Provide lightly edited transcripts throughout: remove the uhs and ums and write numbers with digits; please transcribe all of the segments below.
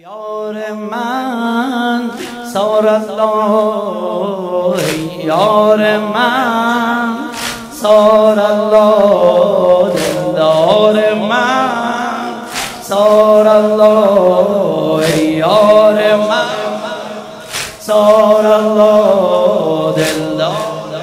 یار من سار الله، یار من سار الله، دلدار من سار الله، یار من سار الله، دلدار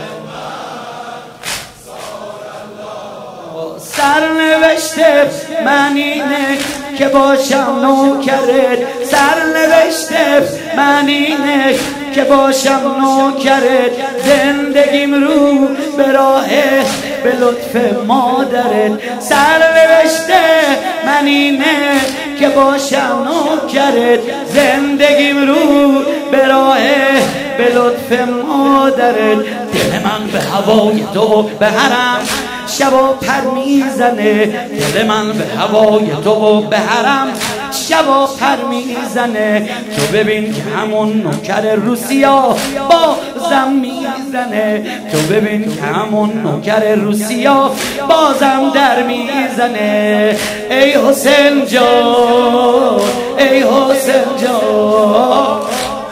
سرنوشته من اینه که باشم نوکرت، سرنوشته من اینه که باشم نوکرت، زندگیم رو به راه به لطف مادرت، سرنوشته من اینه که باشم نوکرت، زندگیم رو به راه به لطف مادرت، دل من به هوای تو به حرم شبا پر میزنه، دل من به هوای تو به حرم شبا پر میزنه، تو ببین که همون نوکر روسیا بازم میزنه، تو ببین که همون نوکر روسیا بازم در میزنه، ای حسین جان، ای حسین جان،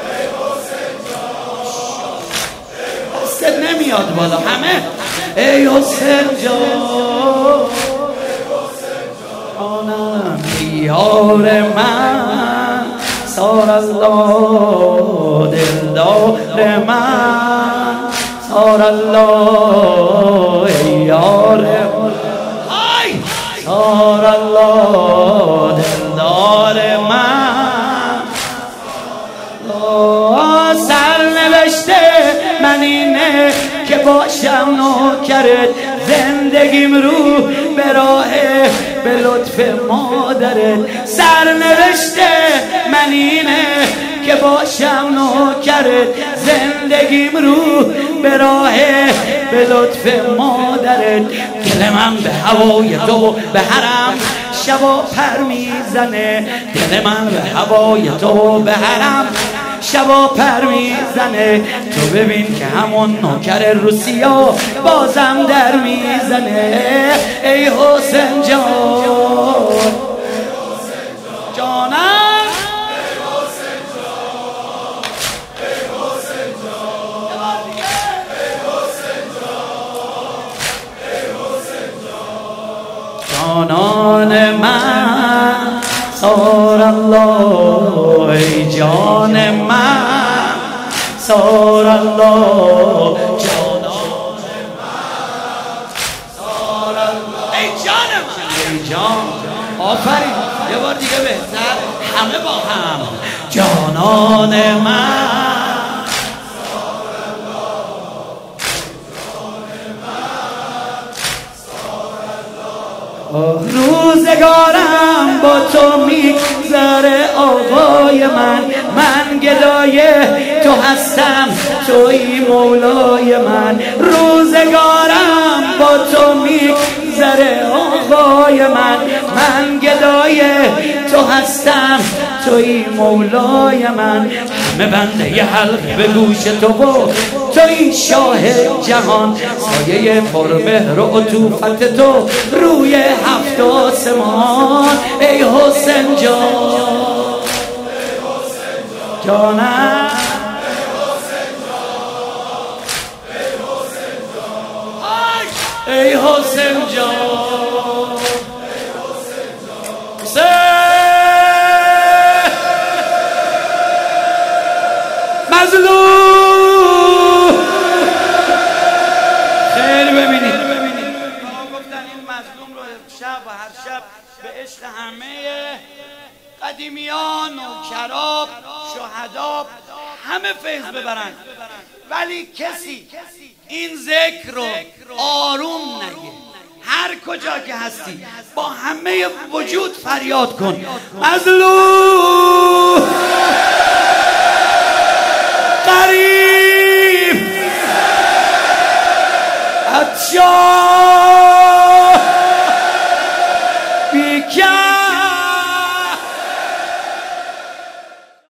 حسین نمیاد بالا همه، ای حسین جان، آنم یار من سار الله، دلدار من سار الله، یار من سار الله، دلدار من سرنوشته من اینه که باشم نوکرت، زندگیم رو به راه به لطف مادرت، سرنوشته من اینه که باشم نوکرت، زندگیم رو به راه به لطف مادرت، دل من به هوای تو به حرم شبا پر میزنه، دل من به هوای تو به حرم شبا پر میزنه، تو ببین که همون نوکر روسیا بازم در میزنه، ای حسین جان، جانم، جانان من سار الله، ای جان من سار الله، جانان من سار الله، ای جان من، ای جان، آفرین، یه بار دیگه بهتر، همه با هم، جانان من سار الله، جان من سار الله، روزگارم با تو میگذره آقای من، من گدای تو هستم توی مولای من، روزگارم با تو میگذره آقای من، من گدای تو هستم توی مولای من، همه بنده ی حلقه به گوش تو و توی شاه جهان، سایه پرمهر و عطوفت تو روی هفت آسمان، ای حسین جان، جانم، ای حسین جان، مظلوم خیر ببینید، گفتن این مظلوم رو شب و هر شب به عشق همه قدیمیان و کراب شهدا همه فیض ببرن، ولی کسی این ذکر رو آروم نگه، هر کجا که هستی با همه وجود فریاد کن، مظلوم غریب عطشان